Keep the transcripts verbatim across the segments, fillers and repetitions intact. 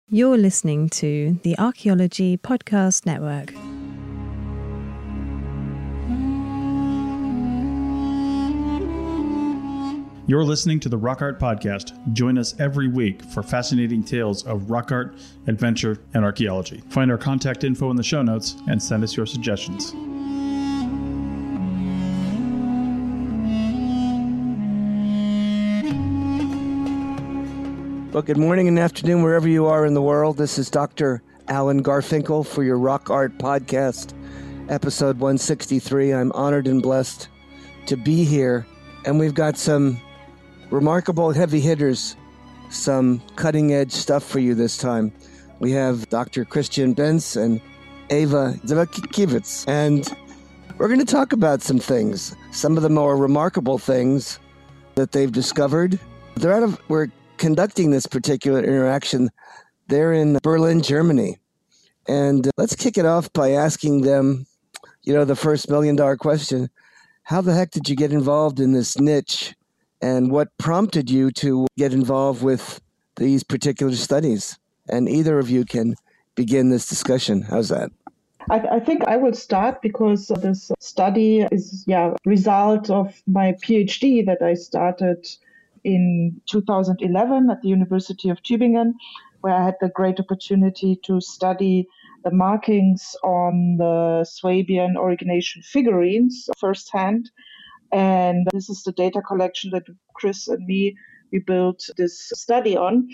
You're listening to the Archaeology Podcast Network. You're listening to the Rock Art Podcast. Join us every week for fascinating tales of rock art, adventure, and archaeology. Find our contact info in the show notes and send us your suggestions. Well, good morning and afternoon wherever you are in the world. This is Doctor Alan Garfinkel for your Rock Art Podcast, episode one sixty-three. I'm honored and blessed to be here, and we've got some remarkable heavy hitters, some cutting-edge stuff for you this time. We have Doctor Christian Benz and Eva Zivakivitz, and we're going to talk about some things, some of the more remarkable things that they've discovered. They're out of, we're conducting this particular interaction. They're in Berlin, Germany. And uh, let's kick it off by asking them, you know, the first million dollar question. How the heck did you get involved in this niche? And what prompted you to get involved with these particular studies? And either of you can begin this discussion. How's that? I, I think I will start because this study is, yeah, result of my PhD that I started in two thousand eleven at the University of Tübingen, where I had the great opportunity to study the markings on the Swabian origination figurines firsthand. And this is the data collection that Chris and me, we built this study on.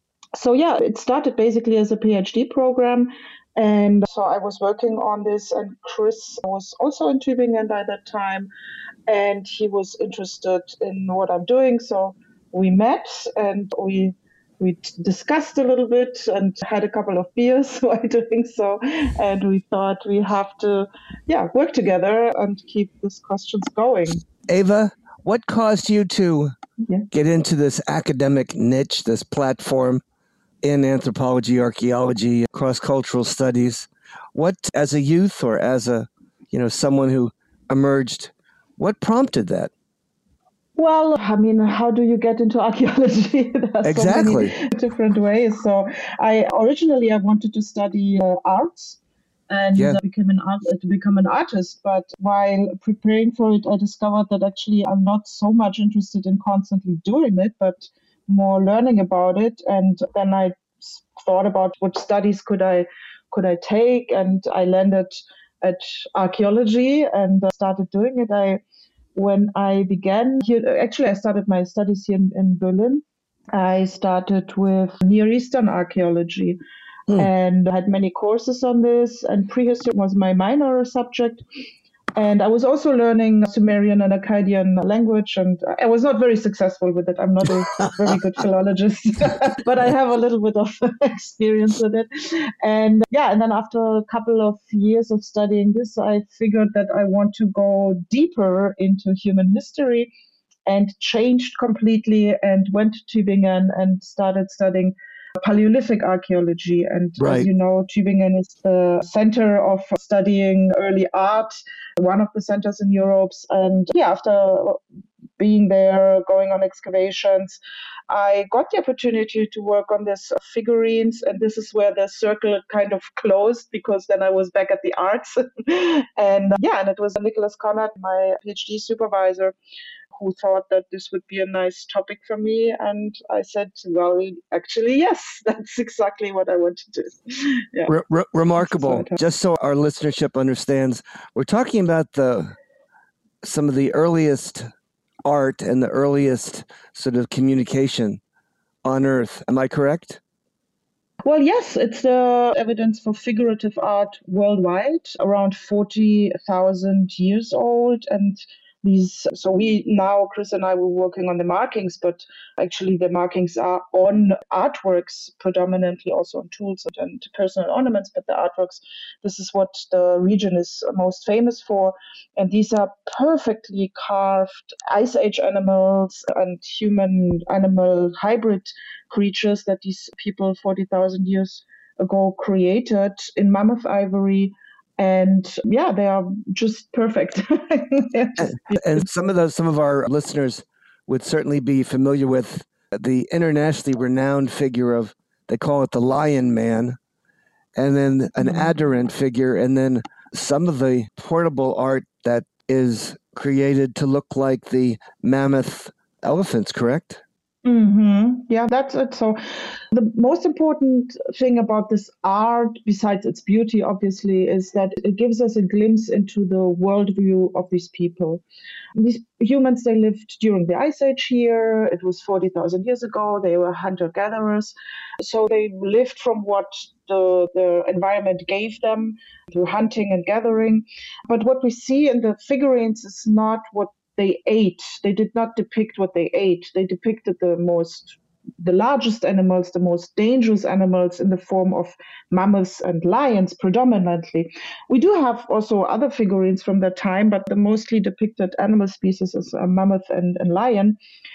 So yeah, it started basically as a PhD program. And so I was working on this, and Chris was also in Tübingen by that time, and he was interested in what I'm doing. So we met and we we discussed a little bit and had a couple of beers while doing so. And we thought we have to, yeah, work together and keep these questions going. Eva, what caused you to yeah. get into this academic niche, this platform in anthropology, archaeology, cross-cultural studies? What, as a youth or as a, you know, someone who emerged, what prompted that? Well, I mean, how do you get into archaeology? There are exactly. so many different ways. So I originally I wanted to study uh, arts and yeah. uh, became an art, uh, to become an artist. But while preparing for it, I discovered that actually I'm not so much interested in constantly doing it, but more learning about it. And then I thought about what studies could I could I take, and I landed at archaeology and started doing it. I When I began here, actually I started my studies here in, in Berlin. I started with Near Eastern archaeology mm. and I had many courses on this, and prehistory was my minor subject. And I was also learning Sumerian and Akkadian language, and I was not very successful with it. I'm not a very good philologist, but I have a little bit of experience with it. And yeah, and then after a couple of years of studying this, I figured that I want to go deeper into human history, and changed completely and went to Tübingen and started studying Paleolithic archaeology. And right. as you know, Tübingen is the center of studying early art, one of the centers in Europe. And yeah, after being there, going on excavations, I got the opportunity to work on these figurines. And this is where the circle kind of closed, because then I was back at the arts. and yeah, and it was Nicholas Conrad, my PhD supervisor, who thought that this would be a nice topic for me. And I said, well, actually, yes, that's exactly what I want to do. Yeah. Re- re- remarkable. Just so our listenership understands, we're talking about the some of the earliest art and the earliest sort of communication on Earth. Am I correct? Well, yes, it's the evidence for figurative art worldwide, around forty thousand years old. And these, so we now, Chris and I were working on the markings, but actually the markings are on artworks, predominantly also on tools and personal ornaments, but the artworks, this is what the region is most famous for. And these are perfectly carved Ice Age animals and human animal hybrid creatures that these people forty thousand years ago created in mammoth ivory. And yeah, they are just perfect. just and, and some of those, some of our listeners would certainly be familiar with the internationally renowned figure of they call it the Lion Man, and then an Mhm. adherent figure, and then some of the portable art that is created to look like the mammoth elephants, correct? Mm-hmm. Yeah, that's it. So the most important thing about this art, besides its beauty, obviously, is that it gives us a glimpse into the worldview of these people. These humans, they lived during the Ice Age here. It was forty thousand years ago. They were hunter-gatherers. So they lived from what the, the environment gave them through hunting and gathering. But what we see in the figurines is not what they ate. They did not depict what they ate. They depicted the most, the largest animals, the most dangerous animals in the form of mammoths and lions predominantly. We do have also other figurines from that time, but the mostly depicted animal species is a mammoth and, and lion.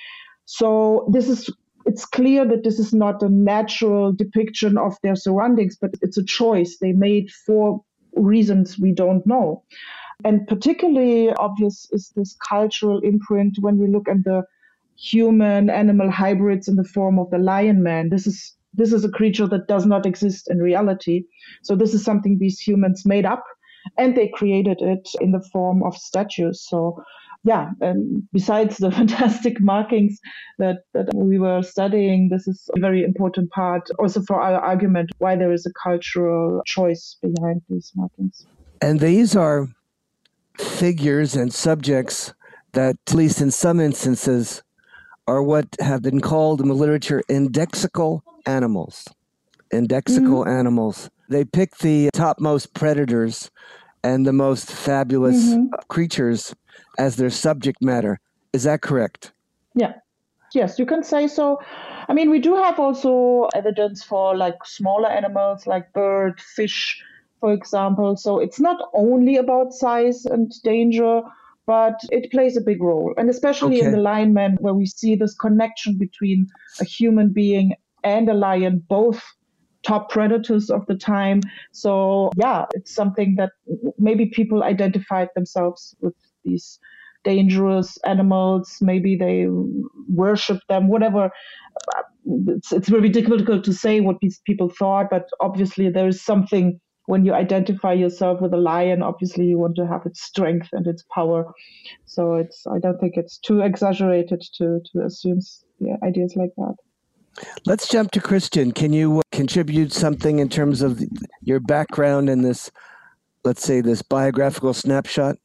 So this is, it's clear that this is not a natural depiction of their surroundings, but it's a choice they made for reasons we don't know. And particularly obvious is this cultural imprint when we look at the human-animal hybrids in the form of the lion man. This is this is a creature that does not exist in reality. So this is something these humans made up, and they created it in the form of statues. So yeah, and besides the fantastic markings that, that we were studying, this is a very important part also for our argument why there is a cultural choice behind these markings. And these are figures and subjects that, at least in some instances, are what have been called in the literature indexical animals. Indexical mm-hmm. animals. They pick the topmost predators and the most fabulous mm-hmm. creatures as their subject matter. Is that correct? Yeah. Yes, you can say so. I mean, we do have also evidence for like smaller animals like bird, fish, for example. So it's not only about size and danger, but it plays a big role. And especially okay. in the Lion Man, where we see this connection between a human being and a lion, both top predators of the time. So yeah, it's something that maybe people identified themselves with these dangerous animals. Maybe they worship them, whatever. It's, it's very difficult to say what these people thought, but obviously there is something. When you identify yourself with a lion, obviously you want to have its strength and its power. So it's I don't think it's too exaggerated to, to assume yeah, ideas like that. Let's jump to Christian. Can you contribute something in terms of your background in this, let's say, this biographical snapshot?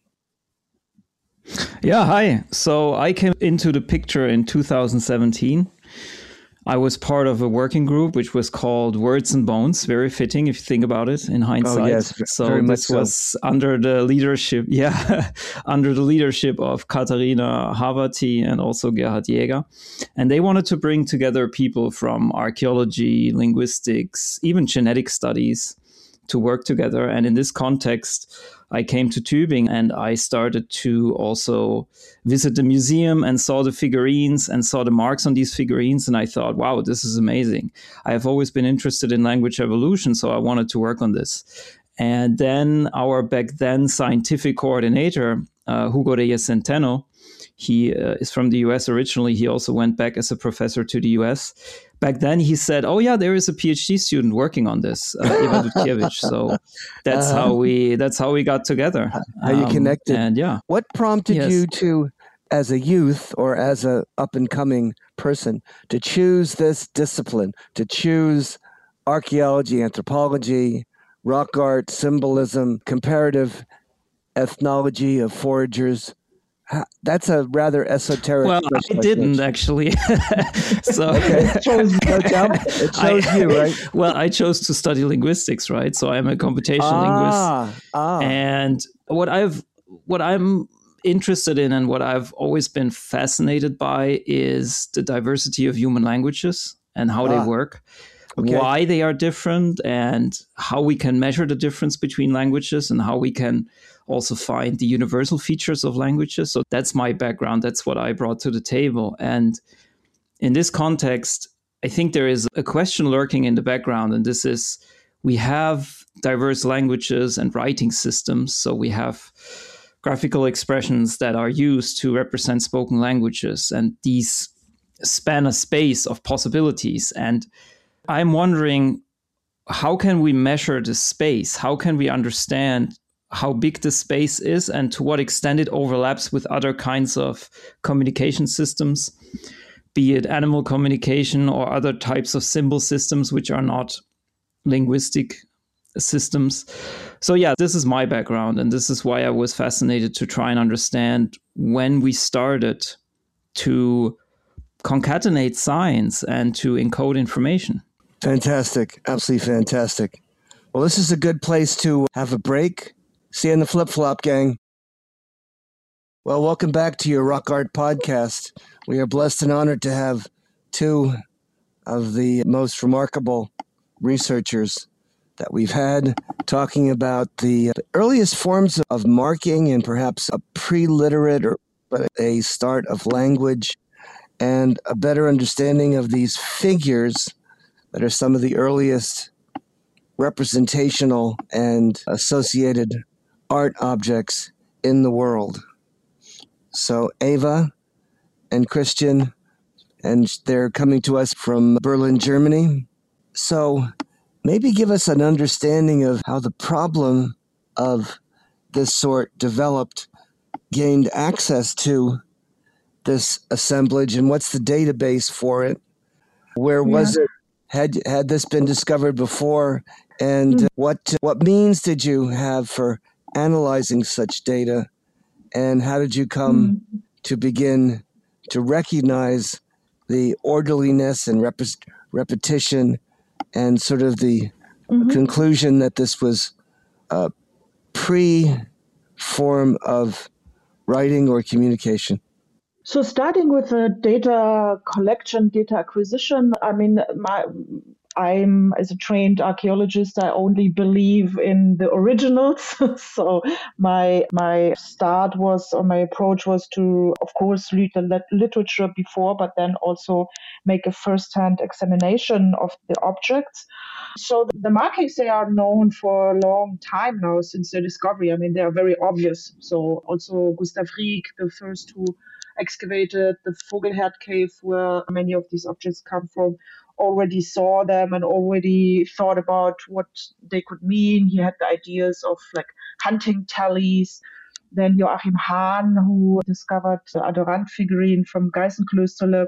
Yeah, hi. So I came into the picture in two thousand seventeen. I was part of a working group which was called Words and Bones. Very fitting if you think about it in hindsight. Oh, yes, so very much this so. was under the leadership, yeah, under the leadership of Katharina Haverty and also Gerhard Jäger. And they wanted to bring together people from archaeology, linguistics, even genetic studies to work together. And in this context, I came to Tübingen and I started to also visit the museum and saw the figurines and saw the marks on these figurines. And I thought, wow, this is amazing. I have always been interested in language evolution, so I wanted to work on this. And then our back then scientific coordinator, uh, Hugo Reyes Centeno, he uh, is from the U S originally. He also went back as a professor to the U S. Back then, he said, "Oh yeah, there is a PhD student working on this, uh, Eva Dutkiewicz." So that's uh, how we that's how we got together. How you connected? Um, and yeah, what prompted yes. you to, as a youth or as a up and coming person, to choose this discipline, to choose archaeology, anthropology, rock art, symbolism, comparative ethnology of foragers? That's a rather esoteric. Well, I didn't actually. so okay. it chose, it chose I, you, right? Well, I chose to study linguistics, right? So I'm a computational ah, linguist, ah. and what I've, what I'm interested in, and what I've always been fascinated by, is the diversity of human languages and how ah. they work. Okay. Why they are different, and how we can measure the difference between languages, and how we can also find the universal features of languages. So that's my background. That's what I brought to the table. And in this context, I think there is a question lurking in the background, and this is, we have diverse languages and writing systems. So we have graphical expressions that are used to represent spoken languages, and these span a space of possibilities. And I'm wondering, how can we measure the space? How can we understand how big the space is and to what extent it overlaps with other kinds of communication systems, be it animal communication or other types of symbol systems which are not linguistic systems. So yeah, this is my background, and this is why I was fascinated to try and understand when we started to concatenate signs and to encode information. Fantastic. Absolutely fantastic. Well, this is a good place to have a break. See you in the flip-flop, gang. Well, welcome back to your Rock Art Podcast. We are blessed and honored to have two of the most remarkable researchers that we've had talking about the earliest forms of marking and perhaps a pre-literate or but a start of language and a better understanding of these figures that are some of the earliest representational and associated art objects in the world. So Eva and Christian, and they're coming to us from Berlin, Germany. So maybe give us an understanding of how the problem of this sort developed, gained access to this assemblage, and what's the database for it? Where was yeah. it? Had had this been discovered before? And mm. what what means did you have for analyzing such data? And how did you come mm. to begin to recognize the orderliness and rep- repetition and sort of the mm-hmm. conclusion that this was a pre-form of writing or communication? So starting with the data collection, data acquisition, I mean, my, I'm, as a trained archaeologist, I only believe in the originals. So my my start was, or my approach was to, of course, read the lit- literature before, but then also make a first-hand examination of the objects. So the markings, they are known for a long time now since their discovery. I mean, they are very obvious. So also Gustav Rieck, the first who excavated the Vogelherd cave where many of these objects come from, already saw them and already thought about what they could mean. He had the ideas of like hunting tallies. Then Joachim Hahn, who discovered the Adorant figurine from Geisenklösterle,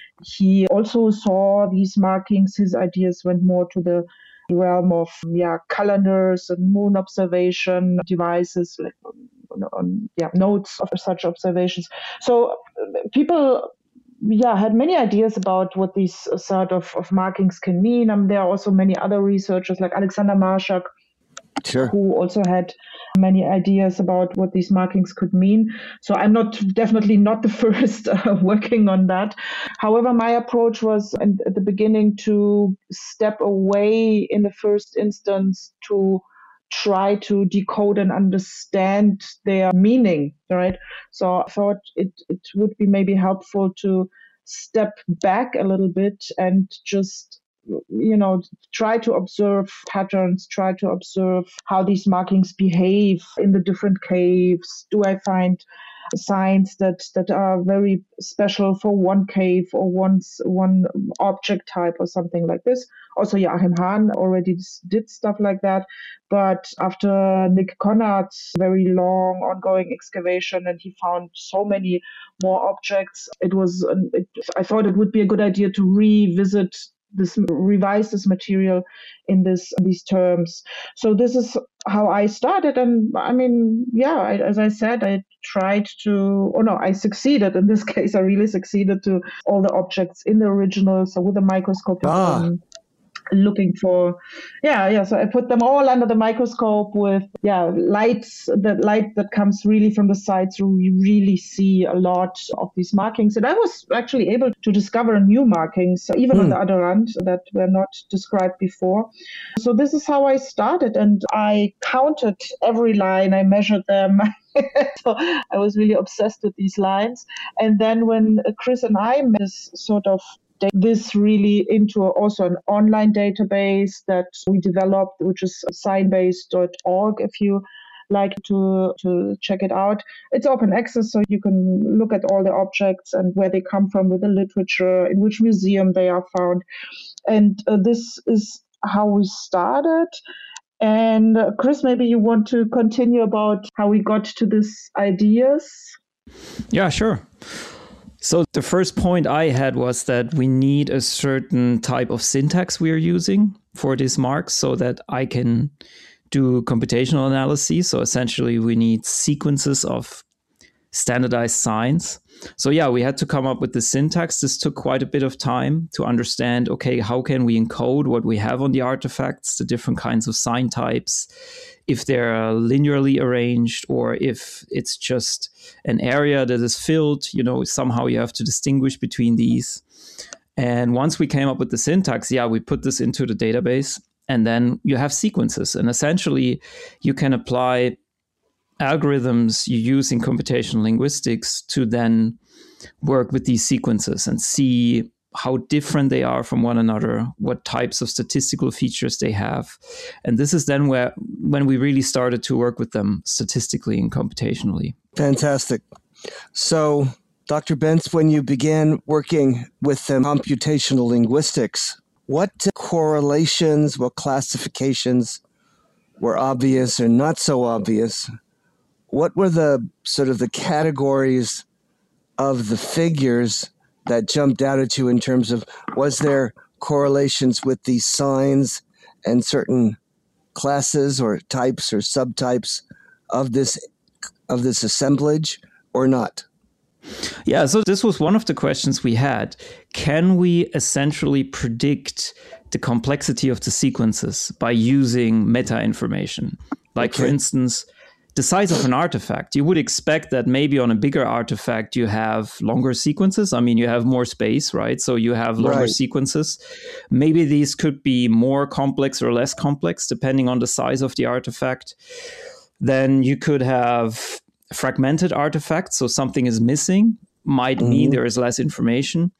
he also saw these markings. His ideas went more to the realm of yeah calendars and moon observation devices, like on, on yeah notes of such observations. So people yeah had many ideas about what these sort of, of markings can mean. Um, there are also many other researchers like Alexander Marshak, Sure. who also had many ideas about what these markings could mean. So I'm not definitely not the first uh, working on that. However, my approach was at the beginning to step away in the first instance to try to decode and understand their meaning, right? So I thought it, it would be maybe helpful to step back a little bit and just you know, try to observe patterns, try to observe how these markings behave in the different caves. Do I find signs that, that are very special for one cave or one, one object type or something like this? Also, Joachim Hahn already did stuff like that. But after Nick Conard's very long ongoing excavation, and he found so many more objects, it was, it, I thought it would be a good idea to revisit this, revise this material in this these terms. So this is how I started, and I mean, yeah, I, as I said, I tried to, oh no, I succeeded in this case. I really succeeded to all the objects in the original. So with a microscope, ah. um, looking for, yeah, yeah. So I put them all under the microscope with, yeah, lights, the light that comes really from the side, so we really see a lot of these markings. And I was actually able to discover new markings, even mm. on the Adorant, that were not described before. So this is how I started, and I counted every line, I measured them. So I was really obsessed with these lines. And then when Chris and I made this sort of this really into also an online database that we developed, which is signbase dot org, if you like to to check it out. It's open access, so you can look at all the objects and where they come from with the literature, in which museum they are found. And uh, this is how we started. And uh, Chris, maybe you want to continue about how we got to these ideas? Yeah, sure. So the first point I had was that we need a certain type of syntax we are using for these marks so that I can do computational analysis. So essentially we need sequences of standardized signs. So yeah, we had to come up with the syntax. This took quite a bit of time to understand, okay, how can we encode what we have on the artifacts, the different kinds of sign types, if they're linearly arranged or if it's just an area that is filled, you know, somehow you have to distinguish between these. And once we came up with the syntax, yeah, we put this into the database and then you have sequences. And essentially you can apply algorithms you use in computational linguistics to then work with these sequences and see how different they are from one another, what types of statistical features they have. And this is then where when we really started to work with them statistically and computationally. Fantastic. So, Doctor Bentz, when you began working with um, computational linguistics, what correlations, what classifications were obvious or not so obvious? What were the sort of the categories of the figures that jumped out at you in terms of, was there correlations with these signs and certain classes or types or subtypes of this of this assemblage or not? Yeah, so this was one of the questions we had. Can we essentially predict the complexity of the sequences by using meta information? Like, okay. For instance, the size of an artifact. You would expect that maybe on a bigger artifact, you have longer sequences. I mean, you have more space, right? So you have longer right. sequences. Maybe these could be more complex or less complex, depending on the size of the artifact. Then you could have fragmented artifacts. So something is missing, might mm-hmm. mean there is less information.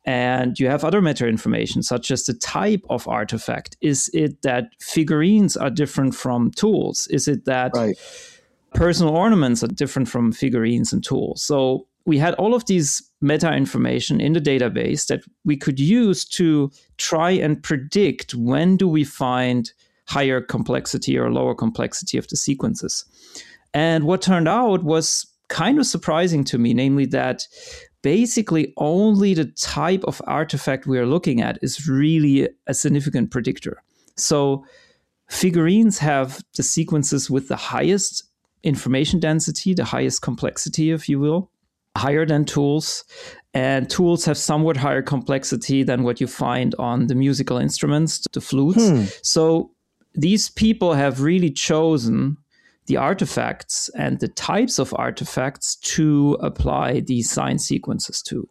And you have other meta information, such as the type of artifact. Is it that figurines are different from tools? Is it that right. personal ornaments are different from figurines and tools? So we had all of these meta information in the database that we could use to try and predict when do we find higher complexity or lower complexity of the sequences. And what turned out was kind of surprising to me, namely that basically only the type of artifact we are looking at is really a significant predictor. So figurines have the sequences with the highest information density, the highest complexity, if you will, higher than tools. And tools have somewhat higher complexity than what you find on the musical instruments, the flutes. Hmm. So these people have really chosen the artifacts and the types of artifacts to apply these sign sequences to.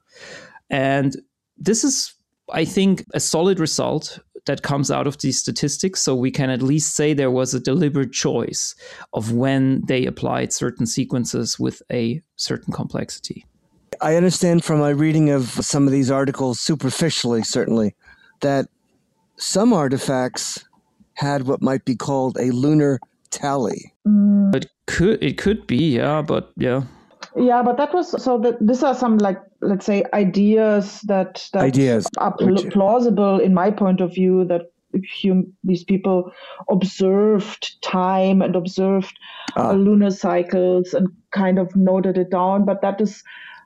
And this is, I think, a solid result that comes out of these statistics. So we can at least say there was a deliberate choice of when they applied certain sequences with a certain complexity. I understand from my reading of some of these articles, superficially certainly, that some artifacts had what might be called a lunar tally. Mm. It could it could be, yeah, but yeah. Yeah, but that was so that these are some, like, let's say, ideas that, that ideas. are pl- plausible in my point of view, that hum- these people observed time and observed ah. uh, lunar cycles and kind of noted it down, but that is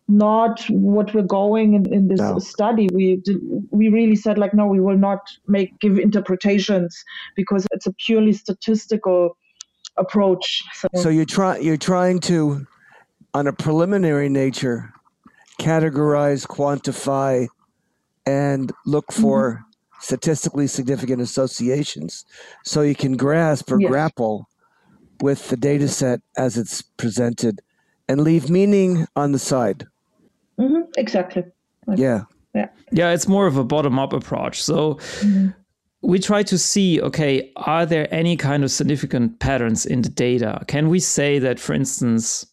not what we're going in, in this no. study. We we really said, like, no, we will not make give interpretations because it's a purely statistical approach. So, so you're trying you're trying to, on a preliminary nature, categorize, quantify, and look for mm-hmm. statistically significant associations, so you can grasp or yes. grapple with the data set as it's presented, and leave meaning on the side. Mm-hmm. Exactly. Okay. Yeah. Yeah. Yeah, it's more of a bottom-up approach. So mm-hmm. we try to see, okay, are there any kind of significant patterns in the data? Can we say that, for instance,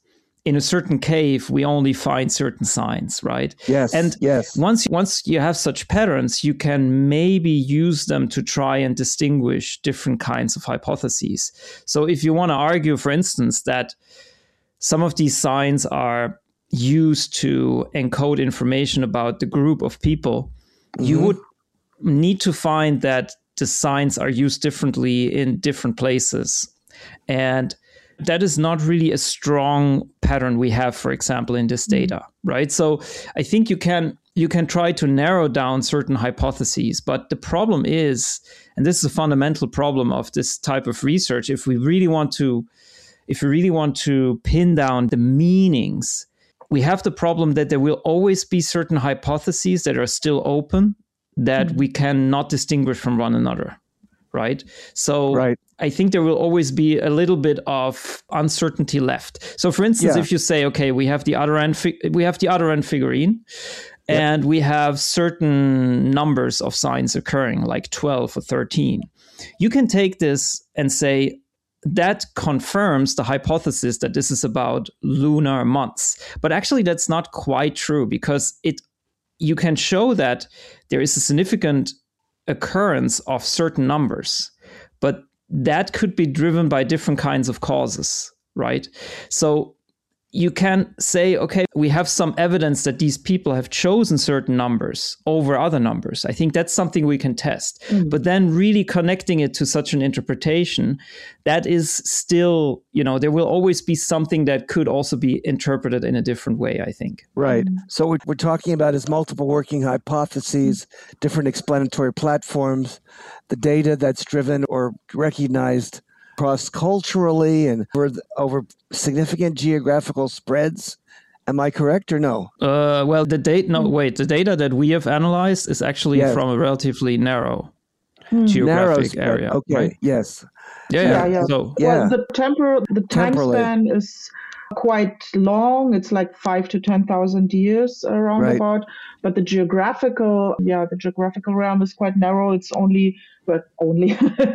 in a certain cave, we only find certain signs, right? Yes. And yes. once once you have such patterns, you can maybe use them to try and distinguish different kinds of hypotheses. So if you want to argue, for instance, that some of these signs are used to encode information about the group of people, mm-hmm. you would need to find that the signs are used differently in different places. And that is not really a strong pattern we have, for example, in this data, right? So I think you can you can try to narrow down certain hypotheses, but the problem is, and this is a fundamental problem of this type of research, if we really want to, if we really want to pin down the meanings, we have the problem that there will always be certain hypotheses that are still open that mm-hmm. we cannot distinguish from one another, right? So right. I think there will always be a little bit of uncertainty left. So, for instance, yeah. if you say, okay, we have the other end, fi- we have the other end figurine, yep. and we have certain numbers of signs occurring, like twelve or thirteen, you can take this and say that confirms the hypothesis that this is about lunar months. But actually, that's not quite true, because it you can show that there is a significant occurrence of certain numbers, but that could be driven by different kinds of causes, right? So you can say, okay, we have some evidence that these people have chosen certain numbers over other numbers. I think that's something we can test. Mm. But then really connecting it to such an interpretation, that is still, you know, there will always be something that could also be interpreted in a different way, I think. Right. So what we're talking about is multiple working hypotheses, different explanatory platforms, the data that's driven or recognized cross-culturally and over, over significant geographical spreads. Am I correct or no? Uh, well, the data, no, wait, the data that we have analyzed is actually yes. from a relatively narrow hmm. geographic narrow area. Okay, right? yes. Yeah, yeah. yeah, yeah. So, yeah. Well, the temporal, the time Temporally. span is quite long. It's like five to ten thousand years around right. about. But the geographical, yeah, the geographical realm is quite narrow. It's only, but only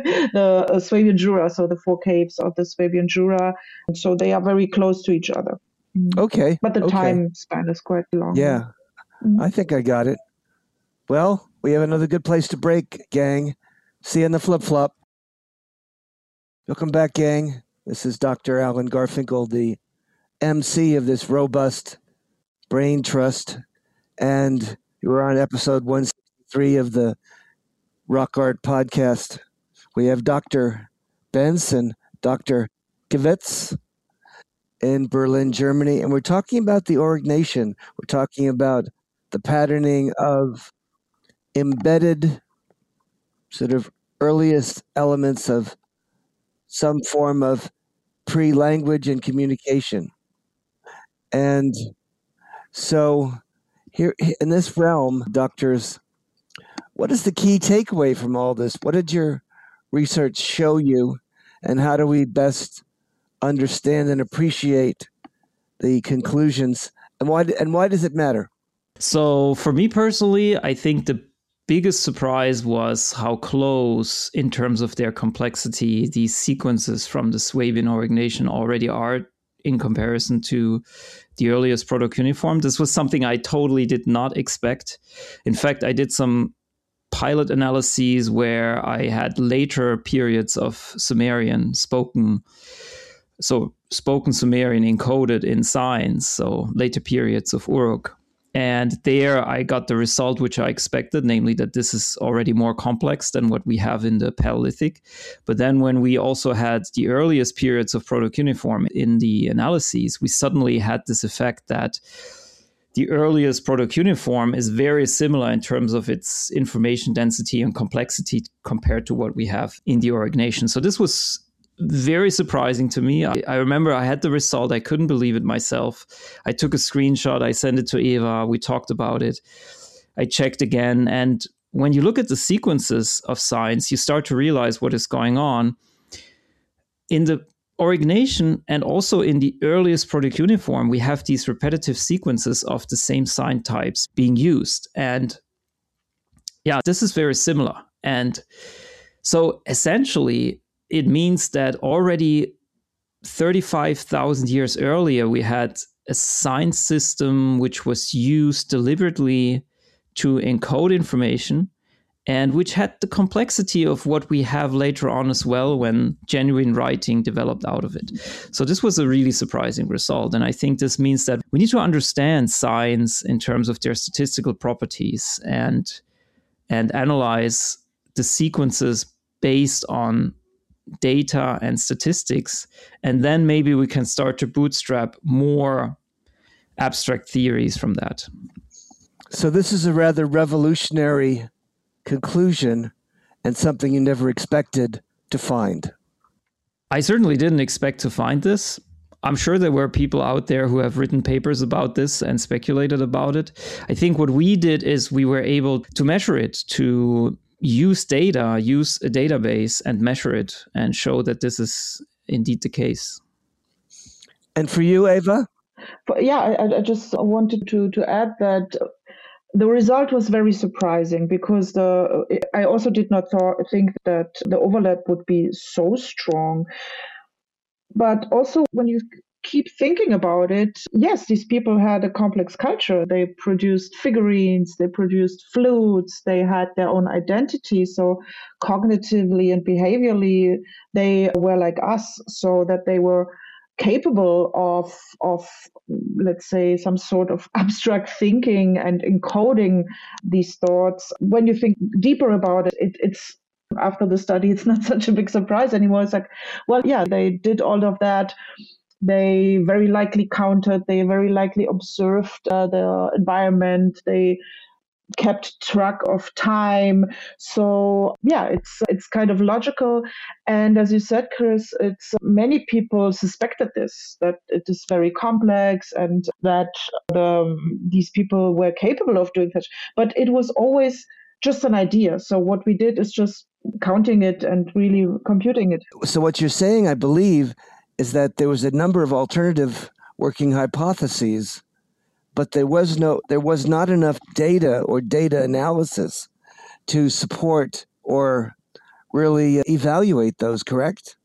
the uh, Swabian Jura, so the four caves of the Swabian Jura. So they are very close to each other. Okay. But the okay. time span is quite long. Yeah, mm-hmm. I think I got it. Well, we have another good place to break, gang. See you in the flip-flop. Welcome back, gang. This is Doctor Alan Garfinkel, the M C of this robust brain trust. And we're on episode one sixty-three of the Rock Art Podcast. We have Doctor Benz and Doctor Gewitz in Berlin, Germany. And we're talking about the Aurignacian. We're talking about the patterning of embedded sort of earliest elements of some form of pre-language and communication. And so here in this realm, doctors, what is the key takeaway from all this? What did your research show you, and how do we best understand and appreciate the conclusions, and why and why does it matter? So for me personally, I think the biggest surprise was how close, in terms of their complexity, these sequences from the Swabian Aurignacian already are in comparison to the earliest Proto-Cuneiform. This was something I totally did not expect. In fact, I did some pilot analyses where I had later periods of Sumerian spoken, so spoken Sumerian encoded in signs, so later periods of Uruk. And there I got the result which I expected, namely that this is already more complex than what we have in the Paleolithic. But then when we also had the earliest periods of Proto-Cuneiform in the analyses, we suddenly had this effect that the earliest Proto-Cuneiform is very similar in terms of its information density and complexity compared to what we have in the Aurignacian. So this was very surprising to me. I, I remember I had the result. I couldn't believe it myself. I took a screenshot. I sent it to Eva. We talked about it. I checked again. And when you look at the sequences of signs, you start to realize what is going on. In the Aurignacian and also in the earliest Proto-Cuneiform, we have these repetitive sequences of the same sign types being used. And yeah, this is very similar. And so essentially, it means that already thirty-five thousand years earlier, we had a science system which was used deliberately to encode information, and which had the complexity of what we have later on as well when genuine writing developed out of it. So this was a really surprising result. And I think this means that we need to understand science in terms of their statistical properties and, and analyze the sequences based on data and statistics. And then maybe we can start to bootstrap more abstract theories from that. So this is a rather revolutionary conclusion and something you never expected to find. I certainly didn't expect to find this. I'm sure there were people out there who have written papers about this and speculated about it. I think what we did is we were able to measure it, to use data, use a database and measure it and show that this is indeed the case. And for you, Eva? But yeah, I, I just wanted to, to add that the result was very surprising because the I also did not thought, think that the overlap would be so strong. But also when you keep thinking about it, yes, these people had a complex culture. They produced figurines, they produced flutes, they had their own identity. So cognitively and behaviorally, they were like us, so that they were capable of, of, let's say, some sort of abstract thinking and encoding these thoughts. When you think deeper about it, it it's after the study, it's not such a big surprise anymore. It's like, well, yeah, they did all of that. They very likely counted, they very likely observed uh, the environment, they kept track of time. So yeah, it's it's kind of logical. And as you said, Chris, it's many people suspected this, that it is very complex and that the, these people were capable of doing such. But it was always just an idea. So what we did is just counting it and really computing it. So what you're saying, I believe, is that there was a number of alternative working hypotheses, but there was no, there was not enough data or data analysis to support or really evaluate those, correct?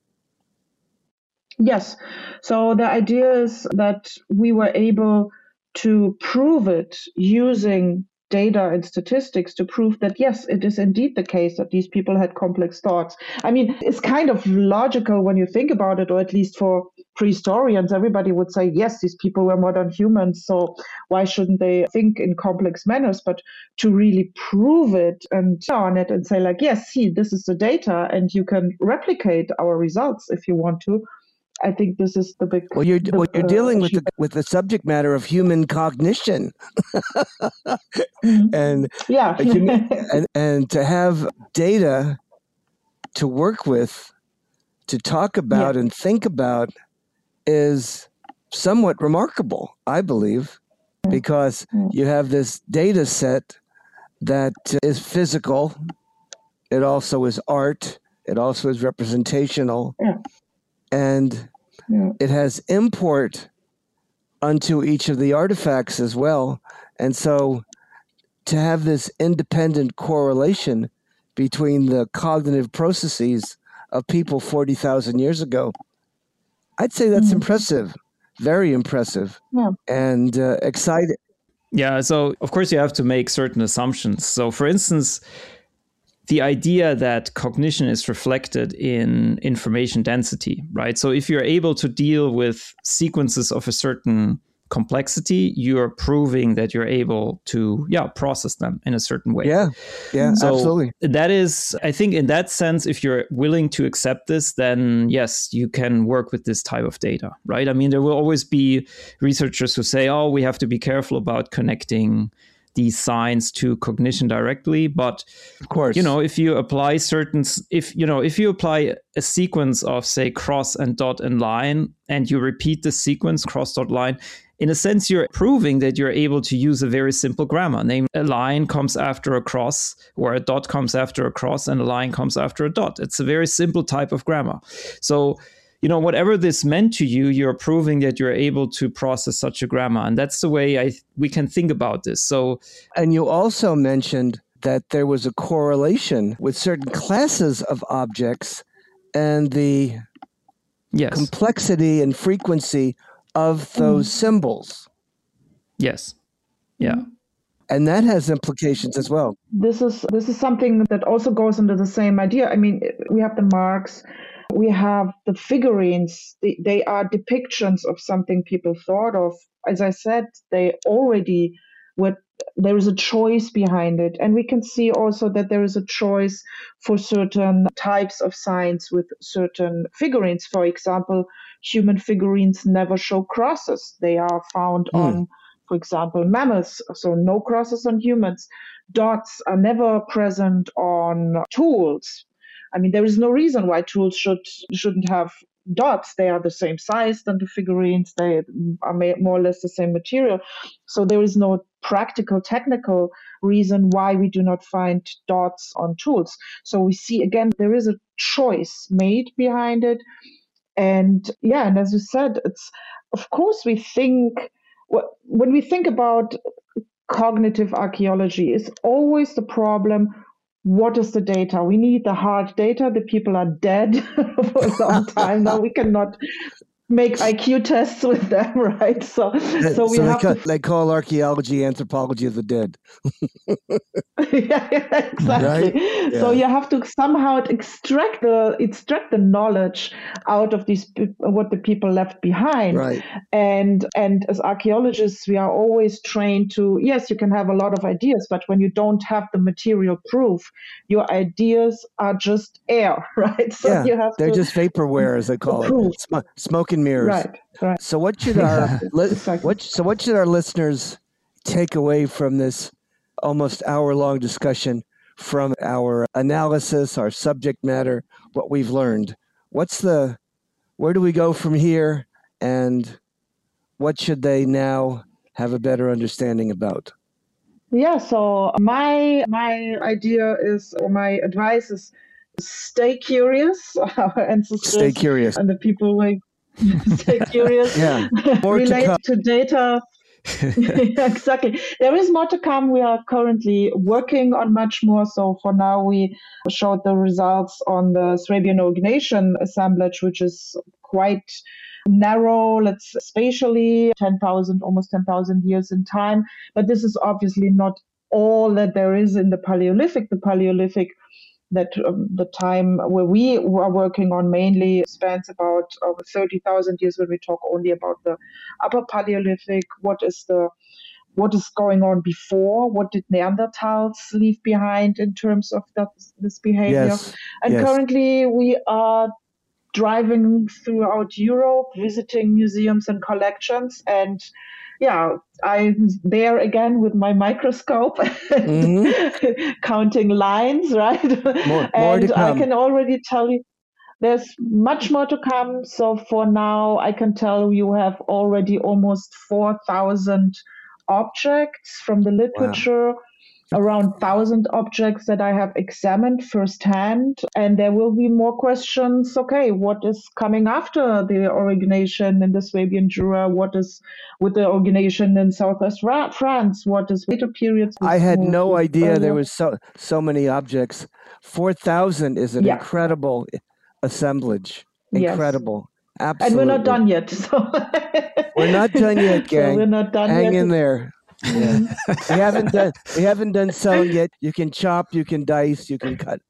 Yes. So the idea is that we were able to prove it using data and statistics to prove that, yes, it is indeed the case that these people had complex thoughts. I mean, it's kind of logical when you think about it, or at least for prehistorians, everybody would say, yes, these people were modern humans, so why shouldn't they think in complex manners? But to really prove it and on it and say like, yes, see, this is the data and you can replicate our results if you want to. I think this is the big. Well, you're the, well, you're uh, dealing with the, with the subject matter of human cognition, mm-hmm. and yeah, and and to have data to work with, to talk about yeah. and think about, is somewhat remarkable, I believe, yeah. because yeah. you have this data set that is physical. It also is art. It also is representational. Yeah. And yeah. it has import unto each of the artifacts as well. And so to have this independent correlation between the cognitive processes of people forty thousand years ago, I'd say that's mm-hmm. impressive, very impressive, yeah. and uh, exciting. Yeah, so of course you have to make certain assumptions. So for instance, the idea that cognition is reflected in information density, right? So if you're able to deal with sequences of a certain complexity, you're proving that you're able to, yeah, process them in a certain way. Yeah, yeah, so absolutely. That is, I think in that sense, if you're willing to accept this, then yes, you can work with this type of data, right? I mean, there will always be researchers who say, oh, we have to be careful about connecting these signs to cognition directly, but of course, you know, if you apply certain, if you know, if you apply a sequence of say cross and dot and line, and you repeat the sequence cross dot line, in a sense, you're proving that you're able to use a very simple grammar. Namely, a line comes after a cross, or a dot comes after a cross, and a line comes after a dot. It's a very simple type of grammar. So, you know, whatever this meant to you, you're proving that you're able to process such a grammar. And that's the way I we can think about this. So, and you also mentioned that there was a correlation with certain classes of objects and the Yes. complexity and frequency of those mm. symbols. Yes. Yeah. And that has implications as well. This is this is something that also goes into the same idea. I mean, we have the marks, we have the figurines. They, they are depictions of something people thought of. As I said, they already were. There is a choice behind it. And we can see also that there is a choice for certain types of signs with certain figurines. For example, human figurines never show crosses. They are found mm. on, for example, mammoths, so no crosses on humans. Dots are never present on tools. I mean, there is no reason why tools should, shouldn't have dots. They are the same size than the figurines. They are more or less the same material. So there is no practical, technical reason why we do not find dots on tools. So we see, again, there is a choice made behind it. And yeah, and as you said, it's, of course, we think, when we think about cognitive archaeology, it's always the problem, what is the data? We need the hard data. The people are dead for a long time now. We cannot make I Q tests with them, right? So, so we so have they, call, to... they call archaeology anthropology of the dead. yeah, yeah, exactly. Right? Yeah. So you have to somehow extract the extract the knowledge out of these what the people left behind. Right. And and as archaeologists, we are always trained to, yes, you can have a lot of ideas, but when you don't have the material proof, your ideas are just air, right? So yeah, you have they're to, just vaporware, as they call it, Sm- smoke and mirrors. Right. Right. So what should our li- exactly. what so what should our listeners take away from this almost hour-long discussion, from our analysis, our subject matter, what we've learned? What's the where do we go from here, and what should they now have a better understanding about? Yeah, so my my idea is, or my advice is, stay curious. Our ancestors Stay curious. And the people like stay curious. Yeah. More relate to, to data. Exactly. There is more to come. We are currently working on much more. So for now, we showed the results on the Swabian origination assemblage, which is quite narrow, let's spatially, ten thousand, almost ten thousand years in time. But this is obviously not all that there is in the Paleolithic. The Paleolithic, that um, the time where we are working on mainly spans about over thirty thousand years, when we talk only about the Upper Paleolithic. What is the what is going on before? What did Neanderthals leave behind in terms of that, this behavior? Yes. And yes. currently we are driving throughout Europe, visiting museums and collections, and yeah, I'm there again with my microscope, mm-hmm. counting lines, right? More, and more to come. I can already tell you there's much more to come. So for now, I can tell you have already almost four thousand objects from the literature. Wow. Around one thousand objects that I have examined firsthand. And there will be more questions. Okay, what is coming after the origination in the Swabian Jura? What is with the origination in southwest France? What is later periods? I had no idea earlier. There was so so many objects. four thousand is an yeah. incredible assemblage. Incredible. Yes. Absolutely. And we're not done yet. So. We're not done yet, gang. So we're not done Hang yet. in there. Yeah. we haven't done we haven't done selling yet. You can chop, you can dice, you can cut.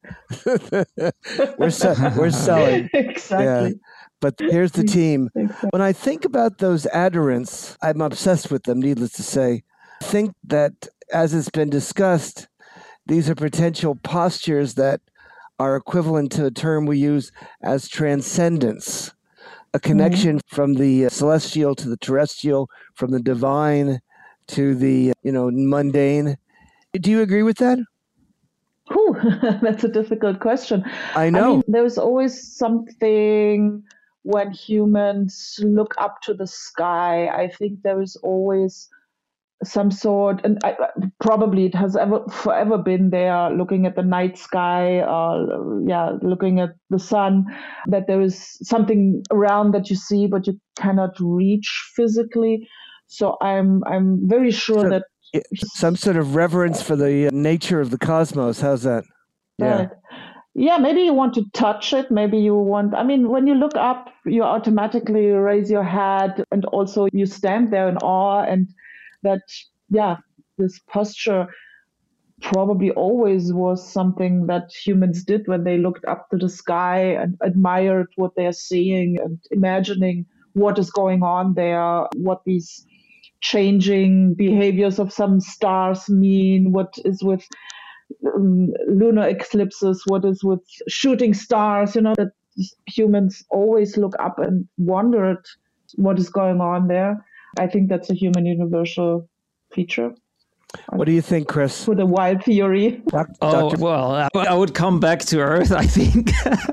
we're se- we're selling. Exactly. Yeah. But here's the team. Exactly. When I think about those adherents, I'm obsessed with them, needless to say. I think that, as it's been discussed, these are potential postures that are equivalent to a term we use as transcendence, a connection mm-hmm. from the celestial to the terrestrial, from the divine to the, you know, mundane. Do you agree with that? Whew, that's a difficult question. I know. I mean, there's always something when humans look up to the sky. I think there is always some sort, and I, probably it has ever forever been there, looking at the night sky, uh, yeah, looking at the sun, that there is something around that you see, but you cannot reach physically. So I'm I'm very sure so, that some sort of reverence for the nature of the cosmos. How's that? Yeah. Right. Yeah, maybe you want to touch it. Maybe you want, I mean, when you look up, you automatically raise your head and also you stand there in awe. And that, yeah, this posture probably always was something that humans did when they looked up to the sky and admired what they're seeing and imagining what is going on there, what these changing behaviors of some stars mean, what is with um, lunar eclipses, what is with shooting stars, you know, that humans always look up and wonder at what is going on there. I think that's a human universal feature. What do you think, Chris? For the wild theory. Doc- Oh, Doctor well, I, I would come back to Earth, I think.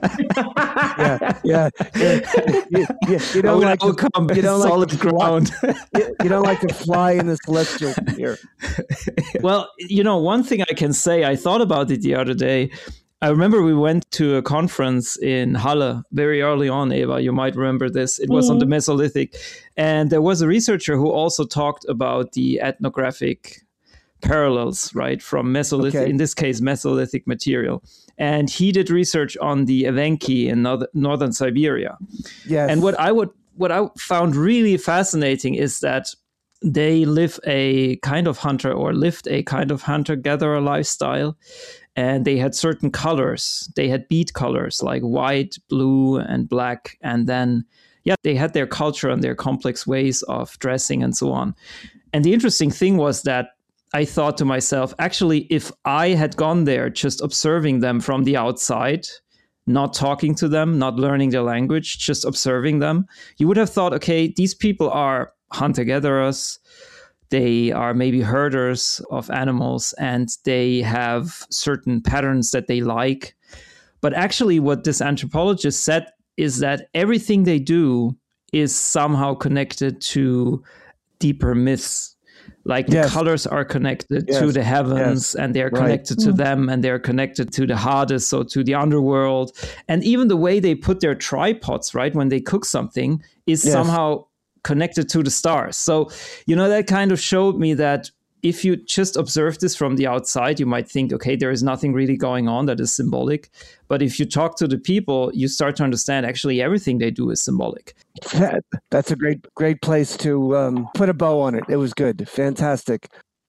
yeah, yeah. yeah. You, you, you don't I would, like I would to, come you don't solid like to fly, ground. you, you don't like to fly in the celestial sphere. Well, you know, one thing I can say, I thought about it the other day. I remember we went to a conference in Halle very early on, Eva. You might remember this. It was mm. on the Mesolithic. And there was a researcher who also talked about the ethnographic parallels, right, from Mesolithic, okay. in this case, Mesolithic material. And he did research on the Evenki in north, northern Siberia. Yes. And what I would, what I found really fascinating is that they live a kind of hunter or lived a kind of hunter-gatherer lifestyle. And they had certain colors. They had beat colors like white, blue, and black. And then, yeah, they had their culture and their complex ways of dressing and so on. And the interesting thing was that I thought to myself, actually, if I had gone there just observing them from the outside, not talking to them, not learning their language, just observing them, you would have thought, okay, these people are hunter-gatherers. They are maybe herders of animals and they have certain patterns that they like. But actually what this anthropologist said is that everything they do is somehow connected to deeper myths. Like the yes. colors are connected yes. to the heavens yes. and they're connected right. to mm. them and they're connected to the Hades, so to the underworld. And even the way they put their tripods, right, when they cook something is yes. somehow connected to the stars. So, you know, that kind of showed me that if you just observe this from the outside, you might think, okay, there is nothing really going on that is symbolic. But if you talk to the people, you start to understand actually everything they do is symbolic. That, that's a great, great place to um, put a bow on it. It was good. Fantastic.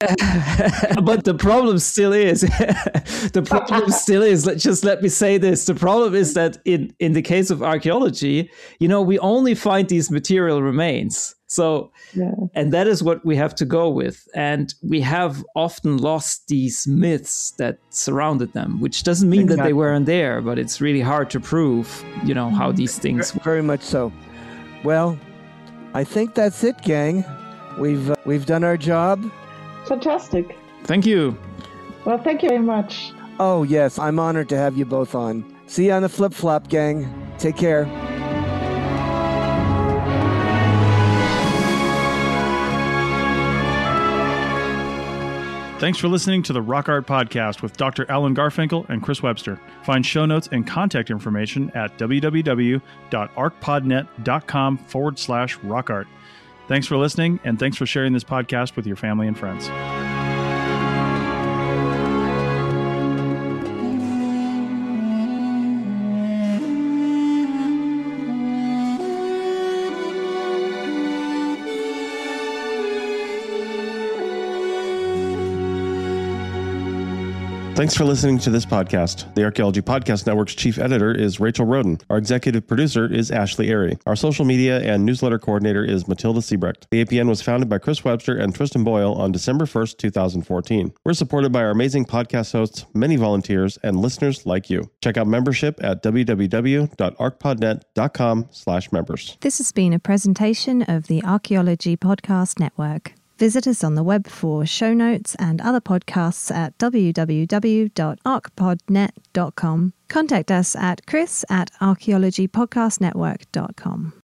But the problem still is, the problem still is, let, just let me say this. The problem is that in, in the case of archaeology, you know, we only find these material remains. So, yeah. and that is what we have to go with. And we have often lost these myths that surrounded them, which doesn't mean exactly. that they weren't there, but it's really hard to prove, you know, how these things. Very much so. Well, I think that's it, gang. We've, uh, we've done our job. Fantastic. Thank you. Well, thank you very much. Oh, yes. I'm honored to have you both on. See you on the flip-flop, gang. Take care. Thanks for listening to the Rock Art Podcast with Doctor Alan Garfinkel and Chris Webster. Find show notes and contact information at www.arcpodnet.com forward slash rockart. Thanks for listening, and thanks for sharing this podcast with your family and friends. Thanks for listening to this podcast. The Archaeology Podcast Network's chief editor is Rachel Roden. Our executive producer is Ashley Airy. Our social media and newsletter coordinator is Matilda Siebrecht. The A P N was founded by Chris Webster and Tristan Boyle on December first, twenty fourteen. We're supported by our amazing podcast hosts, many volunteers, and listeners like you. Check out membership at www.arcpodnet.com slash members. This has been a presentation of the Archaeology Podcast Network. Visit us on the web for show notes and other podcasts at w w w dot arc pod net dot com. Contact us at chris at archaeology podcast network dot com.